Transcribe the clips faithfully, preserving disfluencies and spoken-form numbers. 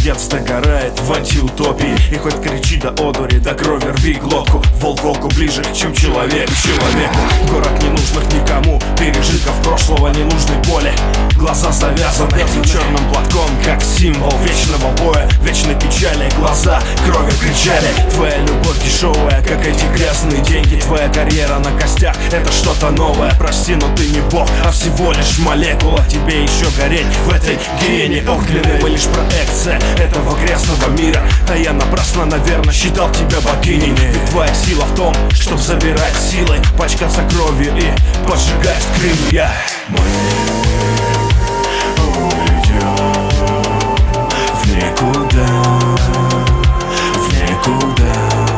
Боец догорает в антиутопии, и хоть кричи до одури, до крови рви глотку. Волк волку ближе, чем человек к человеку. Город ненужных никому пережитков прошлого, ненужной боли. Глаза завязаны черным платком, как символ вечного боя, вечной печали. Глаза кровью кричали. Твоя любовь дешевая, как эти грязные деньги. Твоя карьера на костях, это что-то новое. Прости, но ты не бог, а всего лишь молекула. Тебе еще гореть в этой гиене огненной. Мы лишь проекция этого грязного мира, а я напрасно, наверное, считал тебя богиней. Ведь твоя сила в том, чтоб забирать силой, пачкаться кровью и поджигать крылья. Мы уйдем в никуда, в никуда.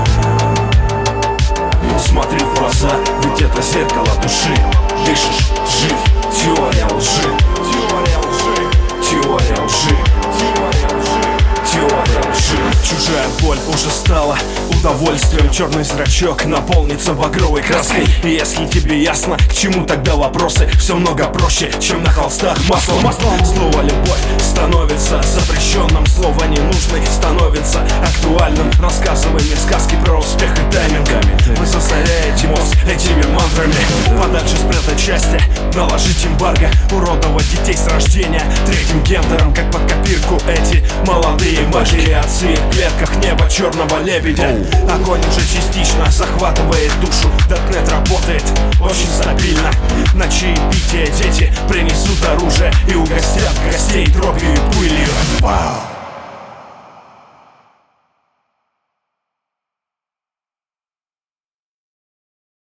Но смотри в глаза, ведь это зеркало души. Дышишь, жив, теория лжи. Теория лжи, теория лжи, теория лжи, теория лжи. Чужая боль уже стала удовольствием. Черный зрачок наполнится багровой краской. И если тебе ясно, к чему тогда вопросы, все много проще, чем на холстах маслом. Слово любовь становится запрещенным, слово ненужный становится актуальным. Рассказывай мне сказки про успех и тайминг. Вы засоряете мозг этими мантрами. Подальше спрятать счастье, наложить эмбарго, уродовать детей с рождения третьим гендером, как под копирку эти молодые матери. Отцы в клетках неба черного лебедя. Огонь уже частично захватывает душу. Даркнет работает очень стабильно. На чаепитие дети принесут оружие и угостят гостей дробью и пылью. Вау!